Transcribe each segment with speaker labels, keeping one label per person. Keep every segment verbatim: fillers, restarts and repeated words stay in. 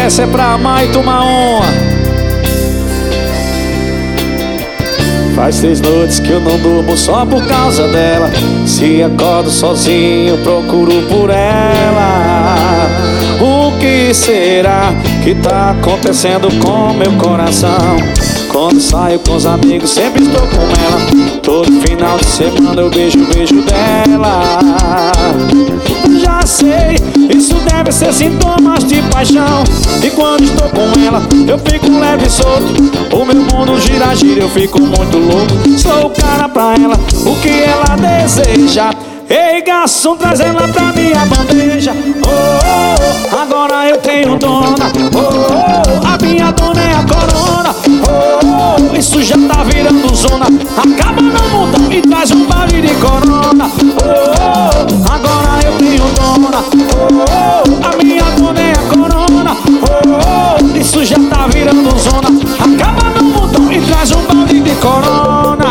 Speaker 1: Essa é pra amar e tomar uma. Faz três noites que eu não durmo só por causa dela. Se acordo sozinho, procuro por ela. O que será que tá acontecendo com meu coração? Quando saio com os amigos, sempre estou com ela. Todo final de semana eu beijo o beijo dela. Já sei, isso deve ser sintomas de paixão. E quando estou com ela, eu fico leve e solto. O meu mundo gira, gira, eu fico muito louco. Sou o cara pra ela, o que ela deseja. Ei, garçom, traz ela pra minha bandeja. Oh, oh, oh, agora eu tenho dona. Oh, oh, a minha dona é a corona. Oh, oh, isso já tá virando zona. Acaba no mundão e traz um balde de corona. Oh, oh, agora eu tenho dona. Oh, oh, a minha dona é a corona. Oh, oh, isso já tá virando zona. Acaba no mundão e traz um balde de corona.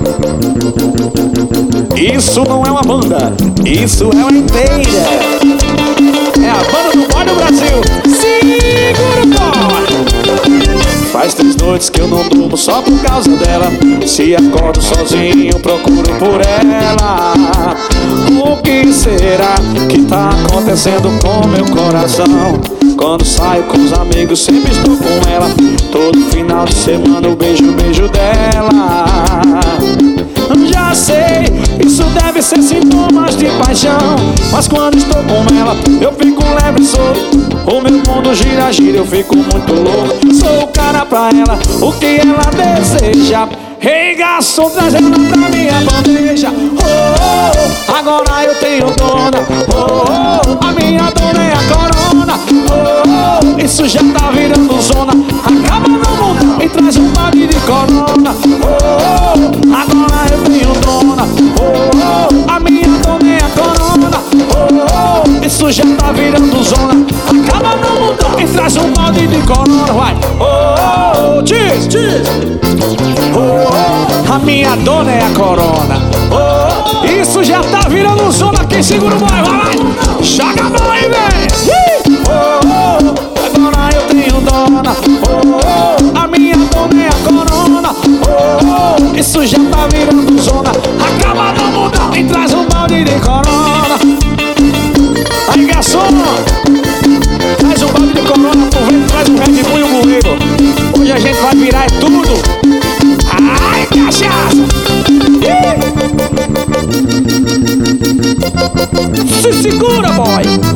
Speaker 1: Isso não é uma banda, isso é uma inteira. É a banda do boy do Brasil. Segura o boy. Faz três noites que eu não durmo só por causa dela. Se acordo sozinho, procuro por ela. O que será que tá acontecendo com meu coração? Quando saio com os amigos, sempre estou com ela. Todo final de semana eu beijo o beijo dela. Já sei, isso deve ser sintomas de paixão. Mas quando estou com ela, eu fico leve e solto. O meu mundo gira, gira, eu fico muito louco. Sou o cara pra ela, o que ela deseja. Ei, garçom, traz ela pra minha bandeja. Oh, oh, oh, agora eu tenho dona. Oh, oh, a minha dona é a corona. Oh, oh, isso já tá virando zona. Acaba no mundo e traz um balde de corona. Oh, oh, agora eu tenho dona. Oh, oh, a minha dona é a corona. Oh, oh, isso já tá virando zona. Acaba no mundo e traz um balde de corona. Vai. Oh, oh, diz, diz. Oh, oh, a minha dona é a corona. Oh, oh, isso já tá virando zona. Quem segura o boy, vai, vai. Joga a mão aí, vem. Oh, oh, agora eu tenho dona. Oh, oh, a minha dona é a corona. Oh, oh, isso já tá virando zona. Acaba no mundão e traz um balde de corona. Aí, garçom, traz um balde de corona, aproveita, traz um Red Bull e um goleiro. Hoje a gente vai virar é tudo. Ai, cachaça! Se segura, boy!